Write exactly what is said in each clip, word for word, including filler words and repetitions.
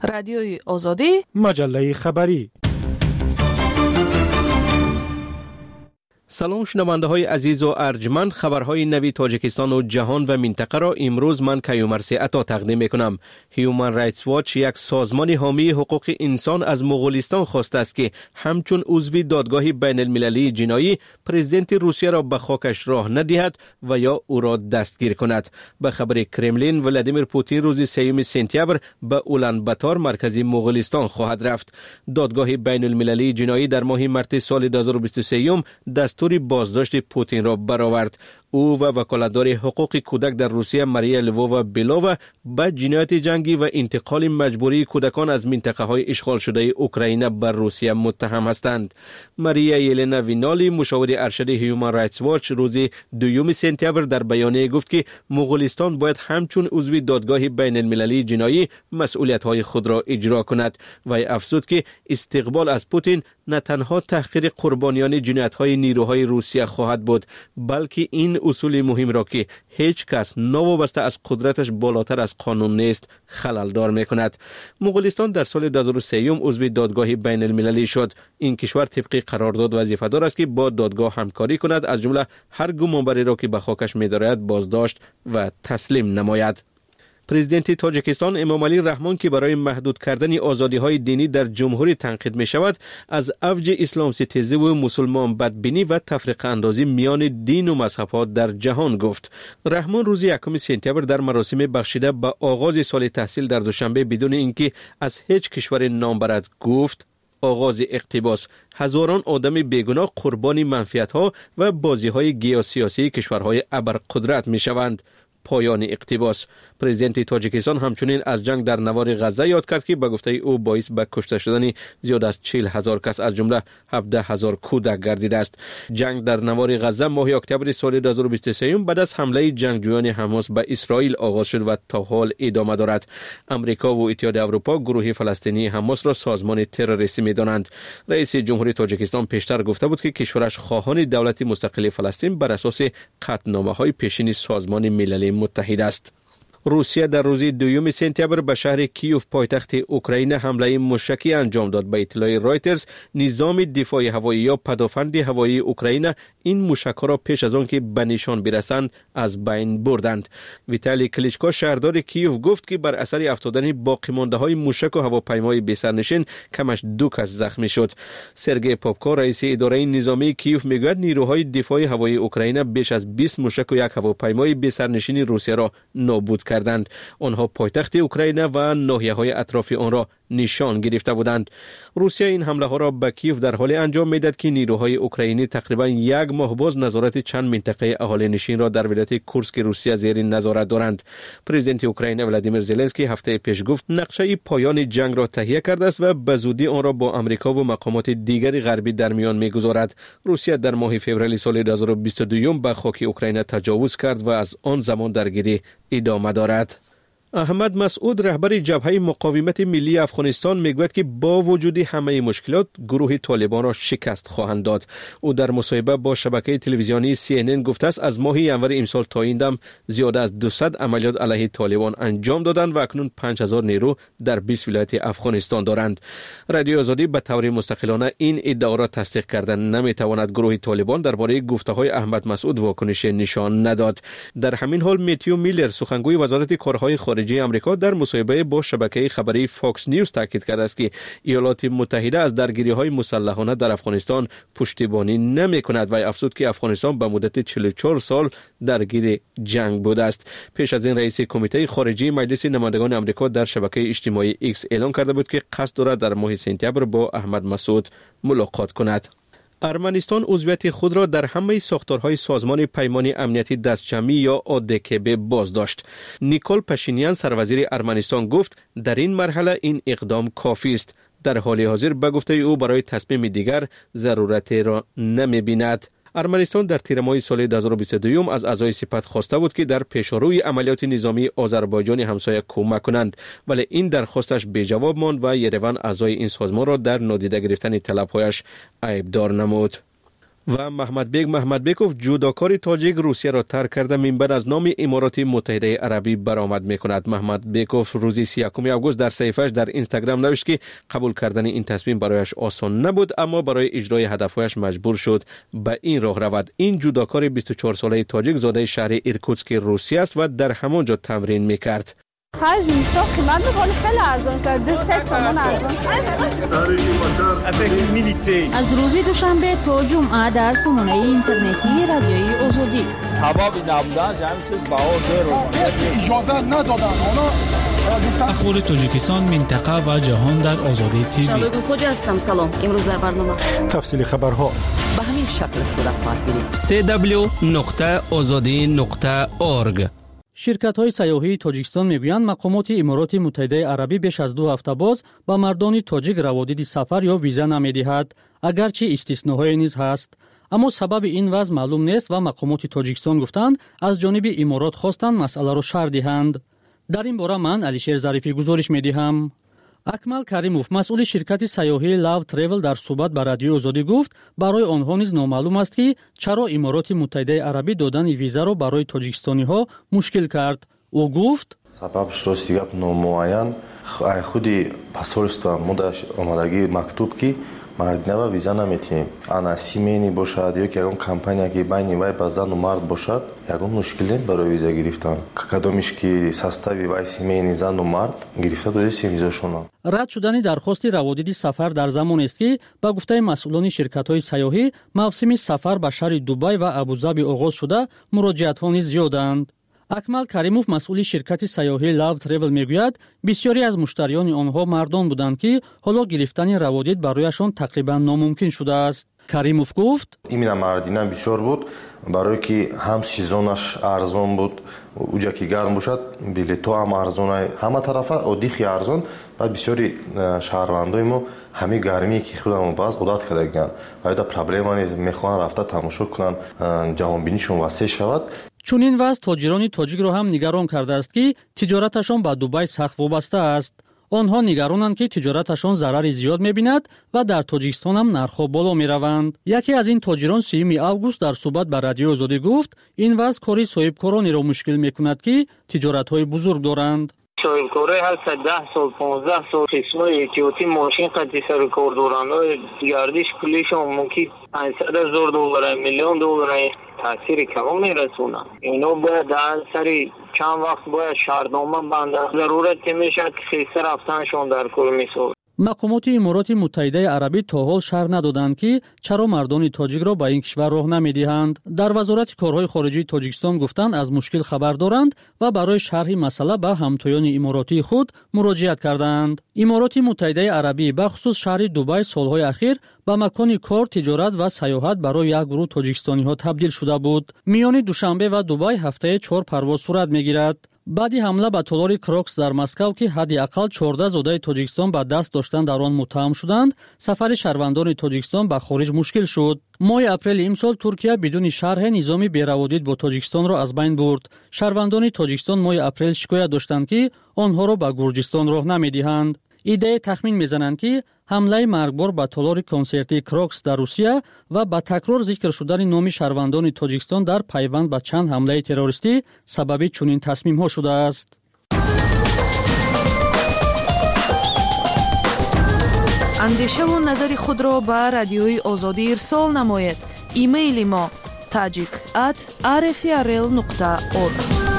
رادیوی آزادی، مجله خبری. سلام شنونده های عزیز و ارجمند، خبرهای نوی تاجیکستان و جهان و منطقه را امروز من کیومرثی عطا تقدیم میکنم. هیومن رایتس واچ، یک سازمان حامی حقوق انسان، از مغولستان خواسته است که همچون عضو دادگاه بین المللی جنایی پرزیدنت روسیه را به خاکش راه ندهد و یا او را دستگیر کند. به خبر کرملین، ولادیمیر پوتین روز سوم سپتامبر به اولان باتار مرکزی مغولستان خواهد رفت. دادگاه بین المللی جنایی در ماه مارس سال دو هزار و بیست و سه دستور بازداشت پوتین را برآورد. او و وکالتدار حقوق کودک در روسیه ماریا لووا بیلووا به جنایت جنگی و انتقال مجبوری کودکان از منطقه های اشغال شده اوکراین بر روسیه متهم هستند. ماریا یلنا وینالی، مشاور ارشد هیومن رایتس واچ، روز دوم سپتامبر در بیانیه گفت که مغولستان باید همچون عضو دادگاه بین المللی جنایی مسئولیت های خود را اجرا کند و افزود که استقبال از پوتین نه تنها تحقیر قربانیان جنایت های نیروهای روسیه خواهد بود، بلکه این اصول مهم را که هیچ کس نوابسته از قدرتش بالاتر از قانون نیست خلل دار می کند. مغولستان در سال دو هزار و سه عضو دادگاه بین المللی شد. این کشور طبق قرارداد وظیفه دار است که با دادگاه همکاری کند، از جمله هر گمانبری را که به خاکش می دارد بازداشت و تسلیم نماید. پرزیدنت تاجیکستان امامعلی رحمان که برای محدود کردن آزادی‌های دینی در جمهوری تنقید می‌شود، از اوج اسلام ستیزی و مسلمان بدبینی و تفرقه اندازی میان دین و مذهب‌ها در جهان گفت. رحمان روز یکم سپتامبر در مراسم بخشیده به آغاز سال تحصیل در دوشنبه بدون اینکه از هیچ کشور نام برد گفت: آغاز اقتباس، هزاران آدم بیگناه قربانی منفعت‌ها و بازی‌های گیوسیاسی کشورهای ابرقدرت می‌شوند. پایان اقتباس. پرزیدنت تاجیکستان همچنین از جنگ در نوار غزه یاد کرد که به گفته او باعث به کشته شدن زیاد از چهل هزار کس از جمله هفده هزار کودک گردیده است. جنگ در نوار غزه ماه اکتبر سال دو هزار و بیست و سه بعد از حمله جنگجویان حماس به اسرائیل آغاز شد و تا حال ادامه دارد. امریکا و اتحاد اروپا گروه فلسطینی حماس را سازمان تروریستی می‌دانند. رئیس جمهوری تاجیکستان پیشتر گفته بود که کشورش خواهان دولت مستقل فلسطین بر اساس قطعنامه‌های پیشین سازمان ملل متحد است. روسیه در روز دوم سپتامبر به شهر کیوف پایتخت اوکراین حمله موشکی انجام داد. به اطلاع رایترز، نظام دفاع هوایی یا پدافند هوایی اوکراین این موشک‌ها را پیش از آن که به نشان برسند از بین بردند. ویتالی کلیچکو، شهردار کیوف، گفت که بر اثر افتادن باقی مانده‌های موشک و هواپیمای بی‌سرنشین کمش دو کس زخمی شد. سرگئی پاپکو، رئیس اداره نظامی کیوف، میگوید نیروهای دفاع هوایی اوکراین بیش از بیست موشک و یک هواپیمای بی‌سرنشین روسیه را نابود کردند. آنها پایتخت اوکراین و ناحیه‌های اطراف آن را نشان گرفته بودند. روسیه این حمله ها را به کیف در حال انجام میداد که نیروهای اوکراینی تقریبا یک ماه باز نظارت چند منطقه اهالی نشین را در ولایت کورسک روسیه زیر نظارت دارند. پرزیدنت اوکراین ولادیمیر زلنسکی هفته پیش گفت نقشه پایان جنگ را تهیه کرده است و به زودی آن را با امریکا و مقامات دیگر غربی در میان میگذارد. روسیه در ماه فوریه سال دو هزار و بیست و دو به خاک اوکراین تجاوز کرد و از آن زمان درگیری ادامه دارد. احمد مسعود، رهبر جبهه مقاومت ملی افغانستان، میگوید که با وجود همه مشکلات گروه طالبان را شکست خواهند داد. او در مصاحبه با شبکه تلویزیونی سی ان ان گفته است از ماه ژانویه امسال تا این دم زیاد از دویست عملیات علیه طالبان انجام دادند و اکنون پنج هزار نیرو در بیست ولایت افغانستان دارند. رادیو آزادی به طور مستقلانه این ادعا را تصدیق کردن نمیتواند. گروه طالبان درباره گفته‌های احمد مسعود واکنش نشان نداد. در همین حال متیو میلر، سخنگوی وزارت کارهای خارجی امریکا، در مصاحبه با شبکه خبری فاکس نیوز تاکید کرده است که ایالات متحده از درگیری‌های مسلحانه در افغانستان پشتیبانی نمی‌کند و افزود که افغانستان به مدت چهل و چهار سال درگیر جنگ بوده است. پیش از این رئیس کمیته خارجی مجلس نمایندگان امریکا در شبکه اجتماعی ایکس اعلام کرده بود که قصد دارد در ماه سپتامبر با احمد مسعود ملاقات کند. ارمنستان عضویت خود را در همه ساختارهای سازمان پیمان امنیتی دستجمعی یا آدکب بازداشت. نیکول پاشینیان، سروزیر ارمنستان، گفت در این مرحله این اقدام کافی است. در حال حاضر به گفته او برای تصمیم دیگر ضرورت را نمی‌بیند. ارمنستان در تیر ماه سال دو هزار و بیست و دو از اعضای سپاه خواسته بود که در پیشروی عملیات نظامی آذربایجان همسایه کمک کنند، ولی این درخواستش بی جواب ماند و یروان اعضای این سازمان را در نادیده گرفتن طلب‌هایش عیبدار نمود. و محمد بیگ محمدبیکوف جودوکار تاجیک روسیه را ترک کرده منبع از نام امارات متحده عربی برآمد میکند. محمدبیکوف روز سی و یکم آگوست در صفحه‌اش در اینستاگرام نوشت که قبول کردن این تصمیم برایش آسان نبود، اما برای اجرای هدفهایش مجبور شد به این راه رود. این جودوکار بیست و چهار ساله تاجیک زاده شهر ایرکوتسک روسیه است و در همانجا تمرین میکرد. خرج اینستا قیمت می‌کنه خیلی ارزان شد. دو سه تومان ارزان شد. از روز دوشنبه تا جمعه در سامانه اینترنتی رادیوی آزادی. حبابی نبودن همین چیز بهار داره. اجازه ندادن. اونا اخبار تاجیکستان، منطقه و جهان در آزادی تیوی. شادو خوجا هستم. سلام. امروز در برنامه تفصیل خبرها به همین شکل صورت خواهد گرفت. سی دبلیو نقطه آزادی نقطه اورگ. شرکت‌های سیاحی تاجیکستان میگویند مقامات امارات متحده عربی بیش از دو هفته باز با مردان تاجیک روادید سفر یا ویزا نمی‌دهد، اگرچه استثناءهایی نیز هست. اما سبب این وضع معلوم نیست و مقامات تاجیکستان گفتند از جانب امارات خواستند مسئله را شرح دهند. در این باره من علیشیر ظریفی گزارش می‌دهم. اکمل کریموف مسئول شرکت سیاحی لاو تریول در صحبت با رادیو آزادی گفت برای آنها نیز نامعلوم است که چرا امارات متحده عربی دادن ویزا را برای تاجیکستانی ها مشکل کرد. او گفت سببش راست دیگه نامعین خودی посольство مودش آمادگی مکتوب کی مردنا ویزا نمیتیم انا سیمینی باشد یا که اون کمپانیا که بین وای بازدان و مرد باشد یگان مشکلی برای ویزا گرفتن کدومش که ساستاوی وای سیمینی زن و مرد گرفته دوست ویزاشون. رد شدن درخواست روادید سفر در زمان است که با گفته مسئولان شرکت‌های سیاحی موسم سفر به شهر دبی و ابوظبی آغاز شده، مراجعت‌ها نیز زیادند. اکمل کریموف مسئول شرکت سیاحی لاو تریول میگوید بسیاری از مشتریان آنها مردان بودند که حالا گرفتن روادید برایشان تقریبا ناممکن شده است. کریموف گفت ایمینا مردینه بسیار بود برای که هم سیزونش ارزان بود اونجا که گرم باشد بلیط‌ها هم ارزان همه طرفه عادی ارزان و بسیاری شهروندای ما همه گرمی که خودمون باز عادت کردن و دا پرابلم نیست میخوان رفته تماشا کنن جوانبینیشون وسیع شود. چون این وضع تاجران تاجیک را هم نگران کرده است که تجارتشان با دبی سخت وابسته است. آنها نگرانند که تجارتشان ضرر زیاد می‌بیند و در تاجیکستان هم نرخ‌ها بالا می‌روند. یکی از این تاجران سیوم آگوست در صحبت با رادیو آزادی گفت این وضع کاری صاحبکارانی را مشکل می‌کند که تجارت‌های بزرگ دارند. صاحبکارای هست ده سال پانزده سال قسمای احتیاطی ماشین قطعی سر کار دارند گردش پولیشون ممکن پانصد هزار دلار میلیون دلار تاثیر کم میرسونن. اینا باید در سری چند وقت باید شهرنامه بنده ضرورت میشه که خیسته رفتنشون در کل میسود. مقامات امارات متحده عربی تا حال شرح ندادند که چرا مردان تاجیک را به این کشور راه نمیدهند. در وزارت کارهای خارجی تاجیکستان گفتند از مشکل خبر دارند و برای شرح مسئله به همتایان اماراتی خود مراجعت کردند. امارات متحده عربی به خصوص شهر دبی سالهای اخیر به مکان کار، تجارت و سیاحت برای یک گروه تاجیکستانی ها تبدیل شده بود. میان دوشنبه و دبی هفته چهار پرواز صورت میگیرد. بعدی حمله به تالار کروکس در مسکو که حداقل چهارده زاده تاجیکستان به دست داشتن در آن متهم شدند، سفر شهروندان تاجیکستان به خارج مشکل شد. ماه اپریل امسال ترکیه بدون شرح نظام بی‌روادید با تاجیکستان را از بین برد. شهروندان تاجیکستان ماه اپریل شکایت داشتند که آنها را به گرجستان راه نمیدهند. ایده تخمین میزنند که حمله مرگبار به تالار کنسرتی کروکس در روسیه و با تکرار ذکر شدن نام شهروندان تاجیکستان در پیوند به چند حمله تروریستی سبب چنین تصمیم ها شده است. اندیشه و نظر خود را به رادیوی آزادی ارسال نمایید. ایمیل ما tajik at r f r l نقطه org.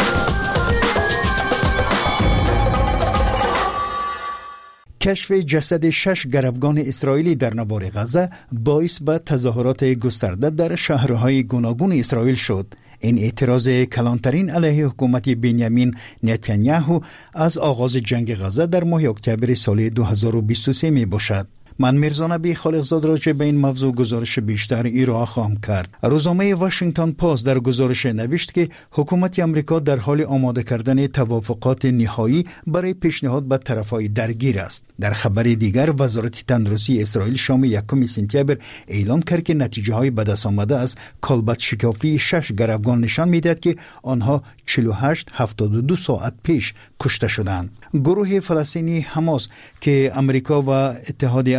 کشف جسد شش گروگان اسرائیلی در نوار غزه باعث به تظاهرات گسترده در شهرهای گوناگون اسرائیل شد. این اعتراض کلانترین علیه حکومت بنیامین نتانیاهو از آغاز جنگ غزه در ماه اکتبر سال دو هزار و بیست و سه می باشد. من میرزا نبی خالقزاد راجع به این موضوع گزارش بیشتر ارائه خواهم کرد. روزنامه واشنگتن پست در گزارش نوشت که حکومت آمریکا در حال آماده کردن توافقات نهایی برای پیشنهاد به طرفهای درگیر است. در خبر دیگر وزارت تندرستی اسرائیل شام یکم سپتامبر اعلام کرد که نتیجه های به دست آمده از کالبد شکافی شش گروگان نشان میدهد که آنها چهل و هشت هفتاد و دو ساعت پیش کشته شدند. گروه فلسطینی حماس که آمریکا و اتحاد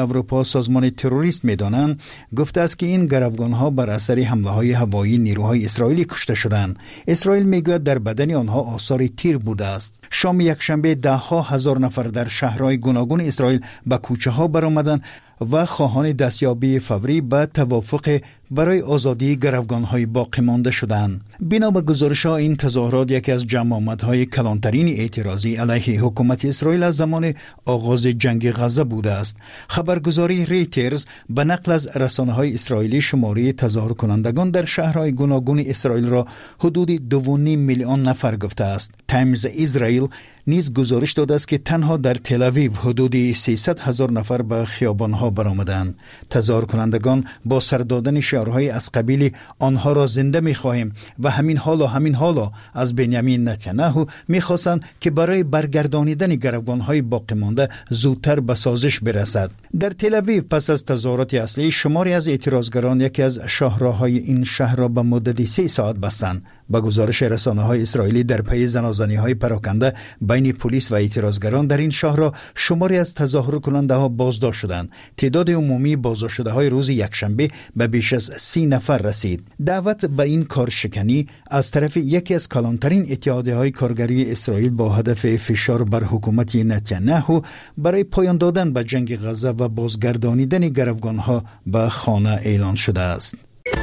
اروپا سازمان تروریست می‌دانند گفته است که این گروگان‌ها بر اثر حمله‌های هوایی نیروهای اسرائیلی کشته شدند. اسرائیل میگوید در بدن آنها آثار تیر بوده است. شام یکشنبه ده ها هزار نفر در شهرهای گوناگون اسرائیل به کوچه‌ها برآمدند و خواهان دستیابی فوری به توافق برای آزادی گروگان‌های باقی مانده شدند. بنا به گزارش‌ها این تظاهرات یکی از جمع‌آمدهای کلانترین اعتراضی علیه حکومت اسرائیل از زمان آغاز جنگ غزه بوده است. خبرگزاری ریترز به نقل از رسانه‌های اسرائیلی شماره تظاهر کنندگان در شهرهای گوناگون اسرائیل را حدود دو و نیم میلیون نفر گفته است. تایمز اسرائیل نیز گزارش داده است که تنها در تل آویو حدود سیصد هزار نفر به خیابان‌ها برآمدند. تظاهر کنندگان با سر دادن شعارهای از قبیل آنها را زنده می‌خواهیم و همین حالا همین حالا از بنیامین نتانیاهو می‌خواستند که برای برگردانیدن گروگان‌های باقی مانده زودتر به سازش برسد. در تل آویو پس از تظاهرات اصلی شماری از اعتراضگران یکی از شاهراهای این شهر را به مدت سه ساعت بستند. با گزارش رسانه‌های اسرائیلی در پی زنازانی‌های پراکنده بین پلیس و اعتراضگران در این شهر را شماری از تظاهر کننده‌ها بازداشت شدند. تعداد عمومی بازداشت شده‌های روز یکشنبه به بیش از سی نفر رسید. دعوت به این کارشکنی از طرف یکی از کلانترین اتحادیه‌های کارگری اسرائیل با هدف فشار بر حکومت نتانیاهو برای پایان دادن به جنگ غزه و بازگردانیدن گروگان‌ها به خانه اعلان شده است.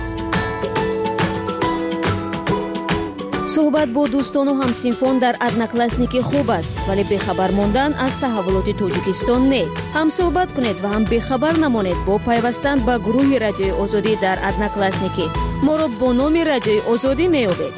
صحبت با دوستان و همسینفون در ادناکلاسنیکی خوب است، ولی بخبر موندن از تحولات توجیکستان نه. هم صحبت کنید و هم بخبر نمانید با پیوستن به گروه رادیوی آزادی در ادناکلاسنیکی. ما را با نام رادیوی آزادی میابید.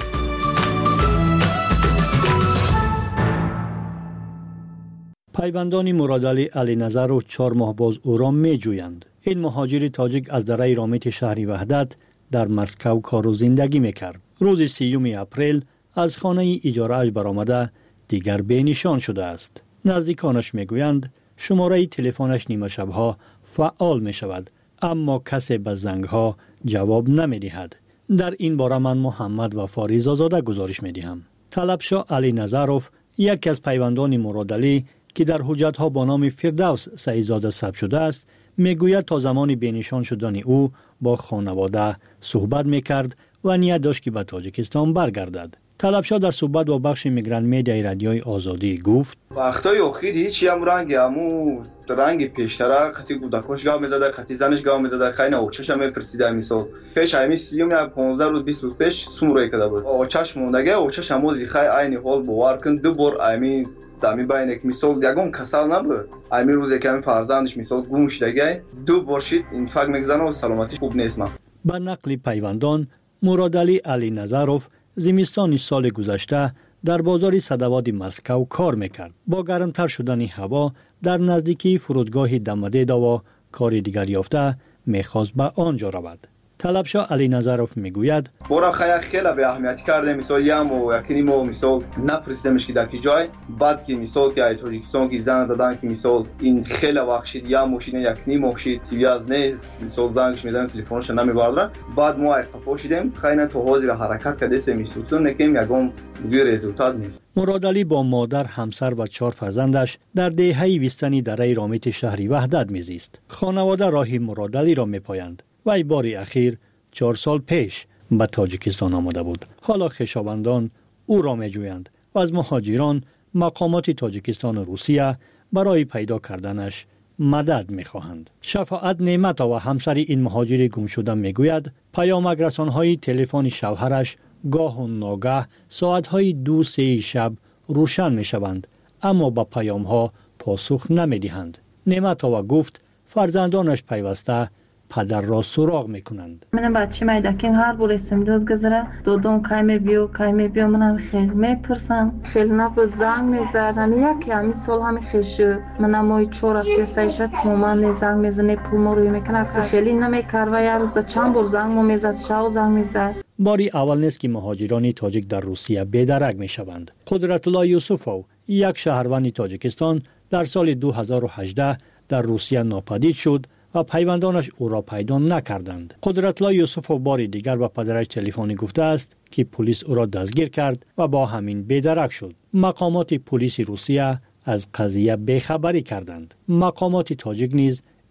پیوندان مرادعلی علی نظر و چهار ماه باز او را می جویند. این مهاجر تاجیک از دره رامت شهری وحدت در مسکو کار و زندگی میکرد. روز سیوم اپریل از خانه اجاره‌اش برآمده دیگر به نشان شده است. نزدیکانش میگویند شماره تلفنش نیمه شبها فعال می شود، اما کسی به زنگها جواب نمی دهد. در این باره من محمد و فاریز آزاده گزارش می دهم. طلبشاه علی نظروف یکی از پیوندان مرادعلی که در حجتها با نام فردوس سعیدزاده ثبت شده است میگوید تا زمان بینشان شدن او با خانواده صحبت میکرد و نیت داشت که به تاجیکستان برگردد. طلبشاه در صحبت با بخش میگران میدیای رادیوی آزادی گفت وقتای اخیر هیچ هم رنگ همو رنگ پیشتره خطی کودکاش گام میزده، خطی زنش گام میزده، خیلی اوچش هم میپرسیده. میسال پیش همی سیوم یا پانزده روز بیست روز پیش سومروی کده بود. اوچش موندگه اوچش همو زیخای عین حال باور کن دو بار امی دمی باینک میسال یگون کسال نبود. امی روز یکمی فرزندش میسال گم شدگی دو بار شید اینفاک میگزنه و سلامتیش خوب نیست. من به نقل پیوندان مرادعلی علی نظروف زمستان سال گذشته در بازار صدواد مسکو کار میکرد. با گرمتر شدن هوا در نزدیکی فرودگاه دمده داوا کار دیگر یافته میخواست به آنجا رود. طلبشاه علی نظروف میگوید برا خیلی خیلی به اهمیت کرده. مثال یه مو یکی مو مثال نپرسیدمش که در کی جای بعد که مثال که تاجیکستان کی زنگ زدن که مثال این خیلی وقت شد یا ماشین یک نیم ماشین سیاز نیست مثال زنگش میدن تلفنش نمیبردن. بعد ما اتفاق شدیم خیلی تو حاضر حرکت کرده سه میسوسون نکیم یگم گیر رزولتات نیست. مرادعلی با مادر، همسر و چهار فرزندش در دهه بیستنی دره رامت شهری وحدت میزیست. خانواده راه مرادعلی را میپایند. وی باری اخیر چهار سال پیش به تاجیکستان آمده بود. حالا خویشاوندان او را میجویند و از مهاجران مقامات تاجیکستان و روسیه برای پیدا کردنش مدد میخواهند. شفاعت نعمتا و همسر این مهاجر گم شده میگوید پیامک رسانهای تلفن شوهرش گاه و ناگاه ساعتهای دو سه شب روشن میشوند، اما به پیامها پاسخ نمیدهند. نعمتا و گفت فرزندانش پیوسته پدر را سراغ میکنند. من بچه میدکیم هر بور اسم داد گذره دادم کای بیو کای بیو منم خیلی میپرسم خیلی نبود زنگ میزدن یکی همین سال همین خیش منم مای چهار هفته سایشت مامان زنگ میزنه پول ما روی میکنه خیلی نمیکرد و یه روز چند بار زنگ مو میزد شاو زنگ میزد. باری اول نیست که مهاجران تاجیک در روسیه بی‌درک میشوند. قدرت الله یوسفو یک شهروند تاجیکستان در سال دو هزار و هجده در روسیه ناپدید شد و پیوندانش او را پیدا نکردند. قدرت الله یوسف و بار دیگر به پدرش تلفنی گفته است که پلیس او را دستگیر کرد و با همین بی‌درک شد. مقامات پلیس روسیه از قضیه بیخبری کردند. مقامات تاجیک نیز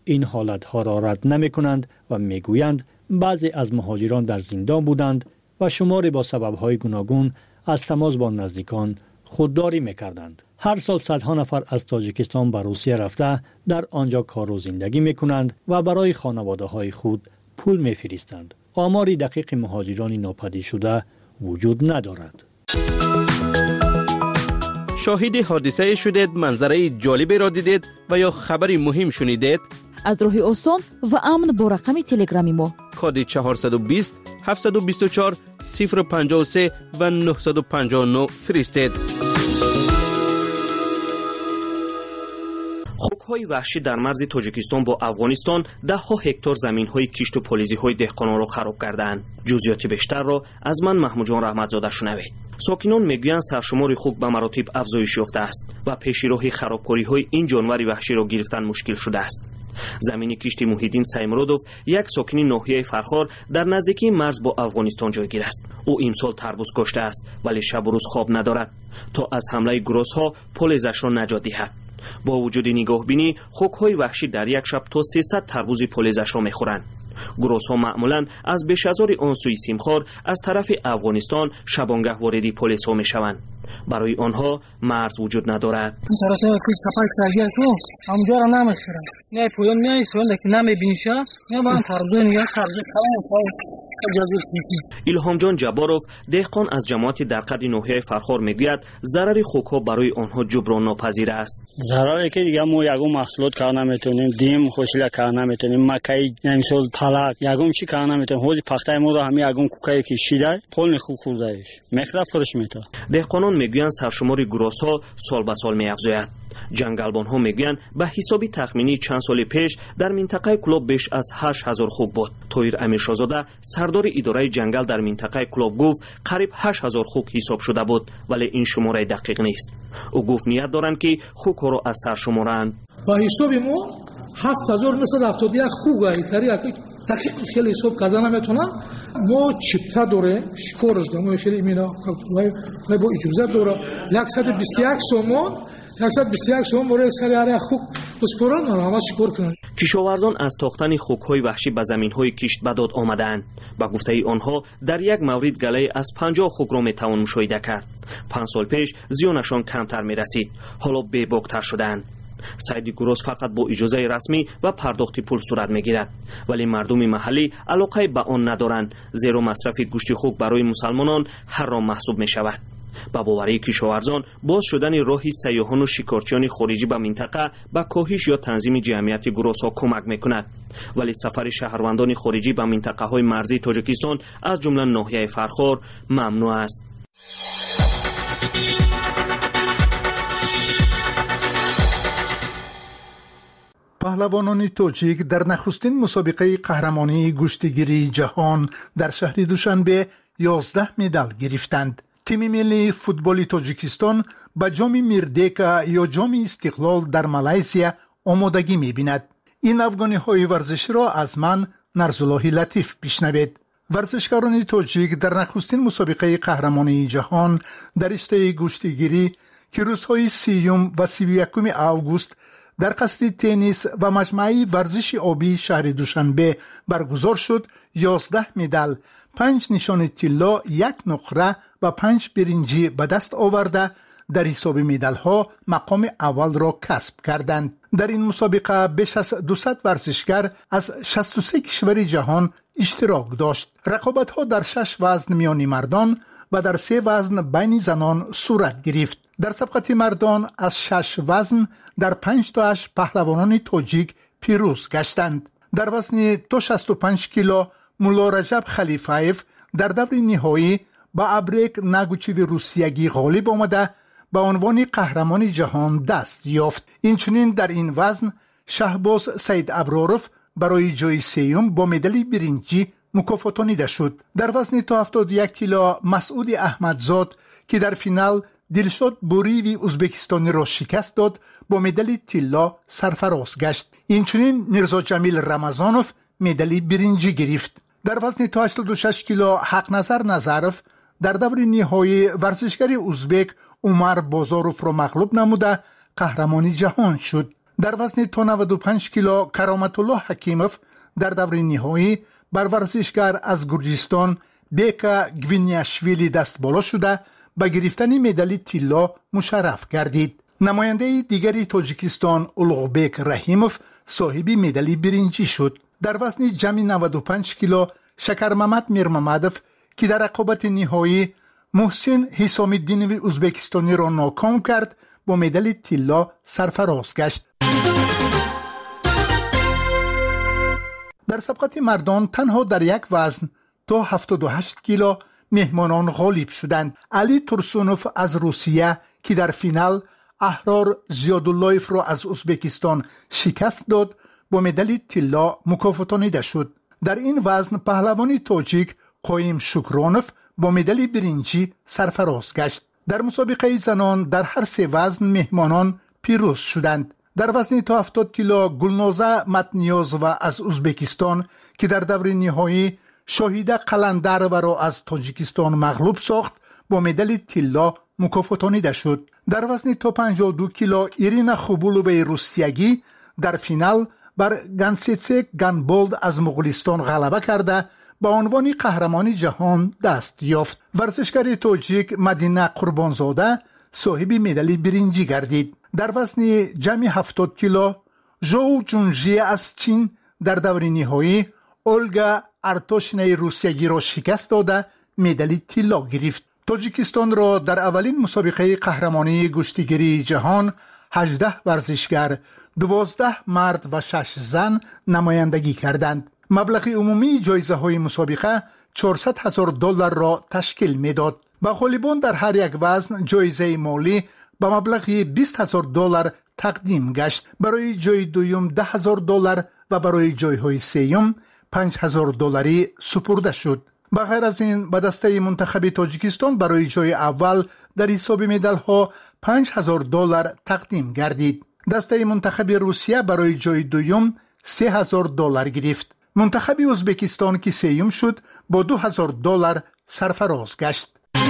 این حالت ها را رد نمی کنند و می گویند بعضی از مهاجران در زندان بودند و شماری با سبب های گوناگون از تماس با نزدیکان خودداری می کردند. هر سال صدها نفر از تاجیکستان به روسیه رفته در آنجا کار و زندگی می کنند و برای خانواده های خود پول می فرستند. آماری دقیق مهاجران ناپدید شده وجود ندارد. شاهد حادثه شدید، منظره جالبی را دیدید و یا خبری مهم شنیدید؟ از راه آسان و امن با رقم تلگرامی ما کد چهارصد و بیست هفتصد و بیست و چهار صفر پنجاه و سه و نهصد و پنجاه و نه فرستید. خوک‌های وحشی در مرز تاجیکستان با افغانستان ده ها هکتار زمین‌های کشت و پالیزی‌های دهقانان را خراب کردند. جزئیات بیشتر را از من محمود جان رحمتزاده شنوید. ساکنان میگویند سرشمار خوک به مراتب افزایش یافته است و پیش راه خرابکاری‌های این جانور وحشی را گرفتن مشکل شده است. زمین کشتی محیدین سایمرودوف یک ساکنی ناحیه فرخار در نزدیکی مرز با افغانستان جایگیر است. او امسال تربوز کاشته است ولی شب و روز خواب ندارد تا از حمله گروس‌ها پالیزش را نجات دهد. با وجود نگاه بینی خوک‌های وحشی در یک شب تا سیصد تربوز پالیزش را می‌خورند. گروس‌ها معمولاً از بیش از آن سوی سیمخوار از طرف افغانستان شبانگه وارد پالیس‌ها می‌شوند. برای آنها مرز وجود ندارد. ایلهام جان جباروف دهقان از جماعت در قد ناحیه فرخار میگوید ضرر خوک‌ها برای آنها جبران ناپذیر است. ضرری که دیگه ما یگم محصولات کار نمیتونیم، دیم خوشیله کار نمیتونیم، مکای نمیساز پلاک یگم چی کار نمیتونیم. حاجی پخته ما رو همین یگم کوکایی که شیده پول خوب خوردهش مخرب فرش میتا. دهقانان میگویند سرشمار گروس‌ها سال به سال می‌افزاید. جنگلبان‌ها میگویند به حسابی تخمینی چند سال پیش در منطقه کلوب بیش از هشت هزار خوک بود. طاهر امیرشاهزاده سردار اداره جنگل در منطقه کلوب گفت قریب هشت هزار خوک حساب شده بود ولی این شماره دقیق نیست. او گفت نیت دارند که خوک‌ها را از سر شمارند. با حساب ما هفت هزار و نهصد و هفتاد و یک خوک ایتری دقیق خیلی حساب کردن نمیتونن. ما چپتا دوره شکارش دارم ما خیلی ایمینا و با اجازه دوره صد و بیست و یک سومون صد و بیست و یک سومون برای سری هر خوک بسپرن و همه شکار کنن. کشاورزان از تاختن خوک‌های وحشی به زمین‌های کشت به داد آمدند. با گفته آنها در یک مورد گله از پنجاه خوک را میتوان مشاهده کرد. پنج سال پیش زیانشان کمتر میرسید، حالا بی‌باک‌تر شدند. صید گروس فقط با اجازه رسمی و پرداخت پول صورت میگیرد ولی مردم محلی علاقه به آن ندارند زیرا مصرف گوشت خوک برای مسلمانان حرام محسوب می شود. با باوری کشاورزان باز شدن راهی سیاحان و شکارچیان خارجی به منطقه به کاهش یا تنظیم جمعیت گروس ها کمک می کند ولی سفر شهروندان خارجی به منطقه های مرزی تاجیکستان از جمله ناحیه فرخار ممنوع است. پهلوانان تاجیک در نخستین مسابقه قهرمانی گشتیگیری جهان در شهر دوشنبه یازده مدال گرفتند. تیم ملی فوتبال تاجیکستان به جام میردیکا یا جام استقلال در مالایزیا آمادگی می‌بیند. این افغانی‌های ورزشی را از من نرزالله لطیف بشنوید. ورزشکاران تاجیک در نخستین مسابقه قهرمانی جهان در رشته گشتیگیری که روزهای سیوم و سی و یکم آگوست در قصر تنیس و مجمع ورزش آبی شهر دوشنبه برگزار شد یازده مدال، پنج نشان طلا، یک نقره و پنج برنجی به دست آورده در حساب مدال ها مقام اول را کسب کردند. در این مسابقه بیش از دویست ورزشگر از شصت و سه کشور جهان اشتراک داشت. رقابت ها در شش وزن میان مردان و در سه وزن بین زنان صورت گرفت. در سبقت مردان از شش وزن در پنج تاش پهلوانان تاجیک پیروز گشتند. در وزن تا شصت و پنج کیلو مولا رجب خلیفایف در دور نهایی با ابریک نگوچیو روسیگی غالب آمده به عنوان قهرمان جهان دست یافت. اینچنین در این وزن شهباز سید ابراروف برای جای سیوم با مدال برنجی مکافاتانیده شد. در وزن تا هفتاد و یک کیلو مسعود احمدزاد که در فینال دلشاد بوریوی ازبکستانی را شکست داد با مدال طلا سرفراز گشت. اینچنین میرزا جمیل رمضانوف مدال برنجی گرفت. در وزن تا هشتاد و شش کیلو حق نظر نظرف در دور نهایی ورزشگر ازبک عمر بازاروف را مغلوب نموده قهرمانی جهان شد. در وزن تا نود و پنج کیلو کرامت الله حکیموف در دور نهایی بر ورزشکار از گرجستان بیکا گوینیاشویلی دست بالا شده به گرفتن مدال طلا مشرف گردید. نماینده دیگری تاجیکستان اولغبک رحیموف صاحب مدال برنجی شد. در وزن جمعی نود و پنج کیلو شکرممد میرممدوف که در رقابت نهایی محسن حسام الدینوی ازبکستانی را ناکام کرد با مدال طلا سرفراز گشت. در سبقت مردان تنها در یک وزن تا هفتاد و هشت کیلو مهمانان غالب شدند. علی ترسونوف از روسیه که در فینال احرار زیاداللهیف را از ازبکستان شکست داد با مدال طلا مکافاتانیده شد. در این وزن پهلوان تاجیک قایم شکرانوف با مدال برنجی سرفراز گشت. در مسابقه زنان در هر سه وزن مهمانان پیروز شدند. در وزن تا هفتاد کیلو گلنازه متنیازова از ازبکستان که در دور نهایی شاهیده قلندرova را از تاجیکستان مغلوب ساخت با مدال طلا مکافاتانیده شد. در وزن تا پنجاه و دو کیلو ایرینا خوبولووی روسیگی در فینال بر گانسیتسک گانبولد از مغولستان غلبه کرده به عنوان قهرمان جهان دست یافت. ورزشکار تاجیک مدینه قربانزاده صاحب مدال برنجی گردید. در وزن جمعی هفتاد کیلو ژو جونژی از چین در دور نهایی اولگا ارتوشنی روسیگی را شکست داده مدال طلا گرفت. تاجیکستان را در اولین مسابقه قهرمانی گشتیگیری جهان هجده ورزشگر، دوازده مرد و شش زن نمایندگی کردند. مبلغ عمومی جایزه های مسابقه چهارصد هزار دلار را تشکیل میداد. به غالبان در هر یک وزن جایزه مالی به مبلغ بیست هزار دلار تقدیم گشت. برای جای دوم ده هزار دلار و برای جایهای سوم پنج هزار دلاری سپرده شد. به غیر از این به دسته منتخب تاجیکستان برای جای اول در حساب مدال ها پنج هزار دلار تقدیم گردید. دسته منتخب روسیه برای جای دوم سه هزار دلار گرفت. منتخب ازبکستان که سوم شد با دو هزار دلار سرفراز گشت.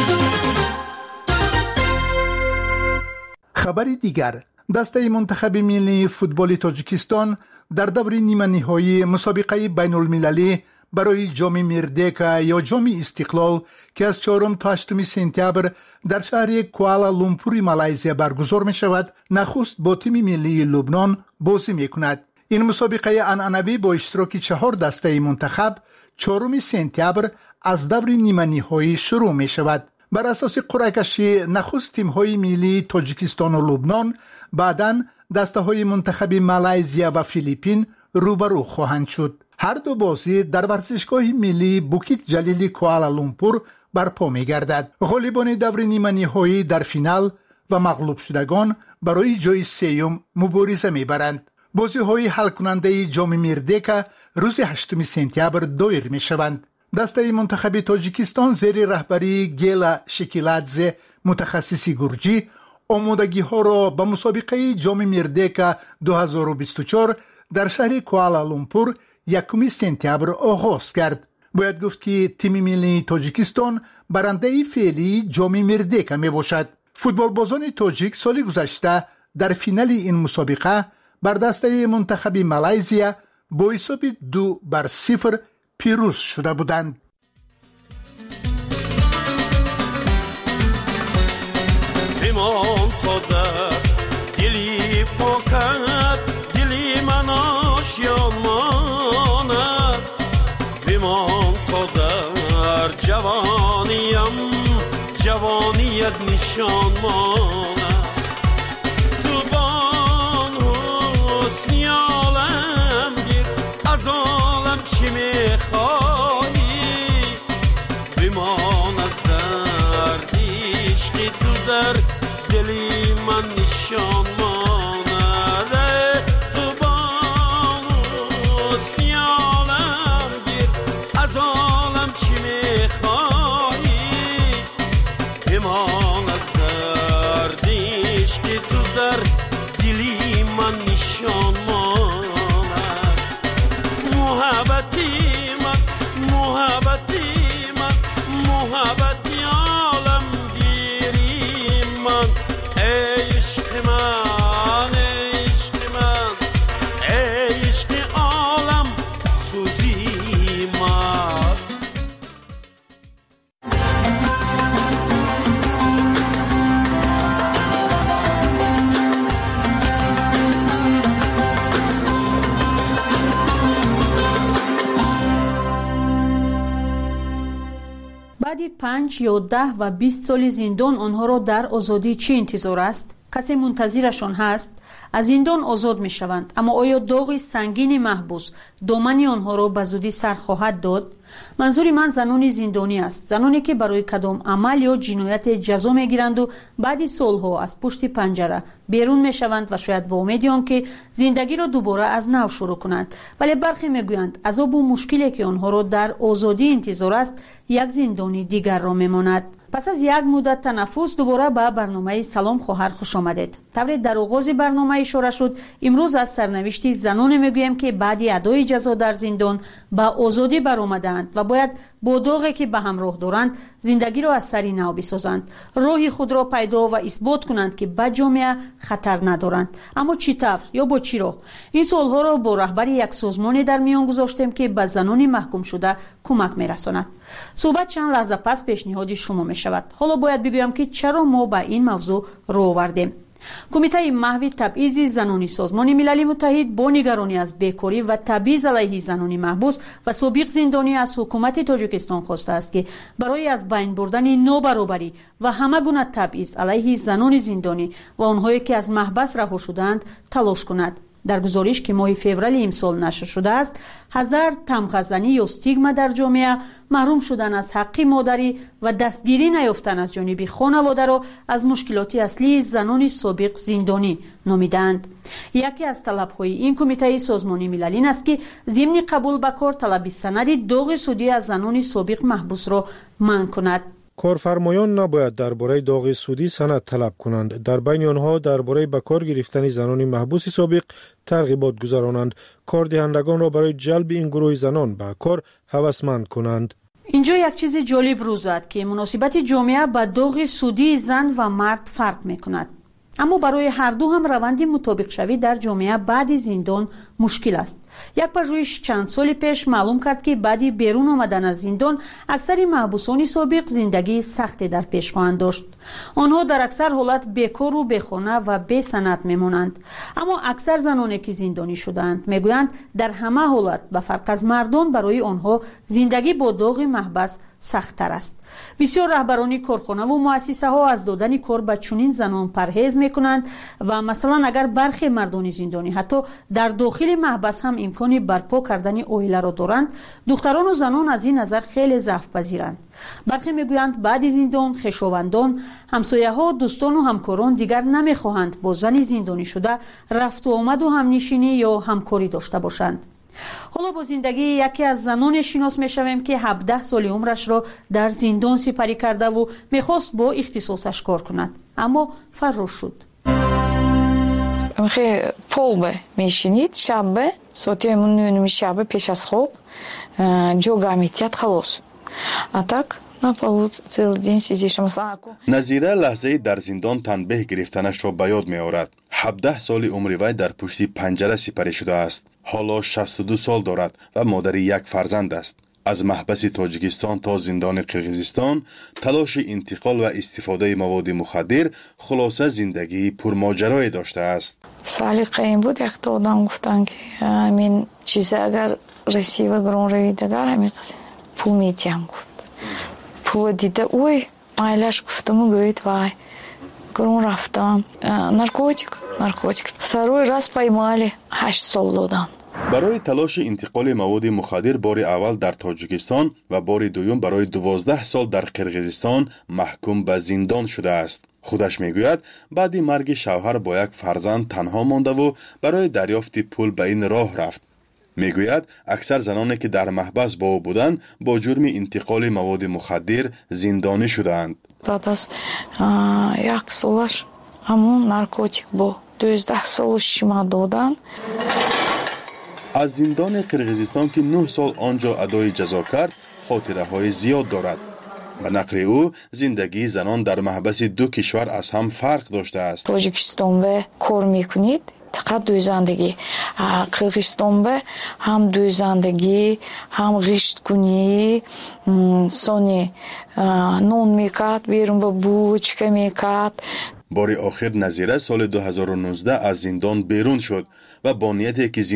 خبر دیگر، دسته منتخب ملی فوتبال تاجیکستان در دور نیمه نهایی مسابقه بین المللی برای جام مردیکا یا جام استقلال که از چهارم تا هشتم سپتامبر در شهر کوالالامپور مالزی برگزار می شود، نخست با تیم ملی لبنان بازی می کند. این مسابقه عنعنوی با اشتراک چهار دسته منتخب چهارم سپتامبر از دور نیمه نهایی شروع می شود. بر اساس قرعه کشی نخست تیم های ملی تاجیکستان و لبنان، بعداً دسته های منتخب مالزی و فیلیپین روبرو خواهند شد. هر دو بازی در ورزشگاه ملی بوکیت جلیلی کوالالامپور برپا می گردد. غالبان دور نیمه نهایی در فینال و مغلوب شدگان برای جای سوم مبارزه می برند. بازی های حل کننده جام مردیکا روز هشتم سپتامبر دایر می شوند. دسته منتخب تاجیکستان زیر رهبری گیلا شکیلادزه متخصص گرجی آمادگی ها را به مسابقه جام مردیکا دو هزار و بیست و چهار در شهر کوالالامپور یکم سپتامبر آغاز کرد. باید گفت که تیم ملی تاجیکستان برنده فعلی جام مردیکا می باشد. فوتبال بازان تاجیک سال گذشته در فینال این مسابقه بر دسته منتخب مالزی با حساب دو بر صفر پیروز شده بودند. بمان تا در دلی پاکد دلی من آشیان ماند، بمان تا در جوانیم جوانیت نشان ماند. تو بان حسنی عالم گیر از عالم چی میخوایی، بمان از دردیش که تو در دلی من نشان مانده. تو بان حسنی عالم گیر از عالم چی میخوایی، بمان از دردیش که تو در دلی من نشان مانده. محبتی من پنج یا ده و بیست سال زندان آنها را در آزادی چه انتظار است؟ کسی منتظرشان هست؟ از زندان آزاد می شوند، اما آیا داغ سنگین محبوس دامن آنها را به زودی سر خواهد داد؟ منظور من زنان زندانی است، زنانی که برای کدام عمل یا جنایت جزا می گیرند و بعد سالها از پشت پنجره بیرون می شوند و شاید با امید آنکه زندگی را دوباره از نو شروع کنند، ولی برخی می گویند عذاب و مشکلی که آنها را در آزادی انتظار است یک زندانی دیگر را می ماند. پس از یک مدت تنفس دوباره به برنامه سلام خواهر خوش آمدید. طوری در آغاز برنامه اشاره شد، امروز از سرنوشت زنان میگویم که بعد ادای جزا در زندان به آزادی برآمدند و باید با داغی که به همراه دارند زندگی را از سر نو بسازند، راه خود را پیدا و اثبات کنند که به جامعه خطر ندارند. اما چطور یا با چی راه؟ این سوالها را با رهبر یک سازمان در میان گذاشتیم که به زنان محکوم شده کمک میرساند. صحبت چند لحظه پس پیشنهاد شما می شود. حالا باید بگویم که چرا ما به این موضوع رو آوردیم. کمیته محو تبعیض زنانی سازمان ملل متحد با نگرانی از بیکاری و تبعیض علیه زنان محبوس و سابق زندانی از حکومت تاجیکستان خواسته است که برای از بین بردن نابرابری و همه گونه تبعیض علیه زنان زندانی و آنهایی که از محبس رها شدند تلاش کند. در گزارش که ماه فوریه امسال نشر شده است، هزار تمغه‌زنی یا استیگما در جامعه، محروم شدن از حق مادری و دستگیری نیافتن از جانب خانواده را از مشکلات اصلی زنان سابق زندانی نامیدند. یکی از طلب‌های این کمیته سازمان ملل این است که ضمن قبول به کار طلب سند داغ سودی از زنان سابق محبوس را منع کند. کارفرمایان نباید درباره داغ سودی سند طلب کنند. در بین آنها درباره به کار گرفتن زنان محبوس سابق ترغیبات گذرانند. کاردهندگان را برای جلب این گروه زنان به کار هوسمند کنند. اینجا یک چیز جالب روز زد که مناسبت جامعه با داغ سودی زن و مرد فرق میکند. اما برای هر دو هم روند مطابق شوی در جامعه بعد زندان مشکل است. یک پژوهش چند سال پیش معلوم کرد که بعد بیرون آمدن از زندان اکثر محبوسان سابق زندگی سختی در پیش خواهند داشت. آنها در اکثر حالت بیکار و بیخانه و بی سند میمانند. اما اکثر زنانی که زندانی شدند میگویند در همه حالت به فرق از مردان برای آنها زندگی با داغ محبس سخت تر است. بسیار رهبران کارخانه و مؤسسه ها از دادن کار به چنین زنان پرهیز میکنند و مثلا اگر برخی مردان زندانی حتی در داخل محبس هم امکانی برپا کردن عائله را دارند، دختران و زنان از این نظر خیلی ضعف پذیرند. برخی میگویند بعد زندان خویشاوندان، همسایه ها، دوستان و همکاران دیگر نمیخواهند با زن زندانی شده رفت و آمد و همنشینی یا همکاری داشته باشند. حالا با زندگی یکی از زنان شناس میشویم که هفده سال عمرش را در زندان سپری کرده و میخواست با اختصاصش کار کند، اما فرار شد. خیلی полбе میشینید شبه ساعتی نو شبه پیش از خواب جوگا میتیاد خلاص. А так на полу целый день сидишь. نظیره لحظه در زندان تنبیه گرفتنش را به یاد می آورد. هفده سال عمر وی در پشت پنجره سپری شده است. حالا شصت و دو سال دارد و مادر یک فرزند است. از محبس تاجیکستان تا زندان قرقیزستان تلاش انتقال و استفاده مواد مخدر خلاصه زندگی پرماجرایی داشته است. سلیقه این بود یک تا آدم گفتن که همین چیزه اگر رسی و گرون روی دگر همین پول میتیم گفت. پول دیده اوی مایلش گفتم و گوید وای گرون رفتم نارکوتیک نارکوتیک второй раз поймали هشت سال دادن. برای تلاش انتقال مواد مخدر بار اول در تاجیکستان و بار دوم برای دوازده سال در قرقیزستان محکوم به زندان شده است. خودش میگوید بعد مرگ شوهر با یک فرزند تنها مانده و برای دریافت پول به این راه رفت. میگوید اکثر زنانی که در محبس با او بودند با جرم انتقال مواد مخدر زندانی شدند. بعد از یک سالش همون نارکوتیک با دوازده سالش شما دادن. از زندان قرقیزستان که نه سال آنجا ادای جزا کرد خاطره های زیاد دارد. به نقل او زندگی زنان در محبس دو کشور از هم فرق داشته است. تاجیکستان به کار میکنید فقط دویزندگی، قرقیزستان به هم دویزندگی هم غشت کنی سونی نون میکرد بیرون به بوچکه میکرد. بار آخر نظیره سال دو هزار و نوزده از زندان بیرون شد و با نیتی که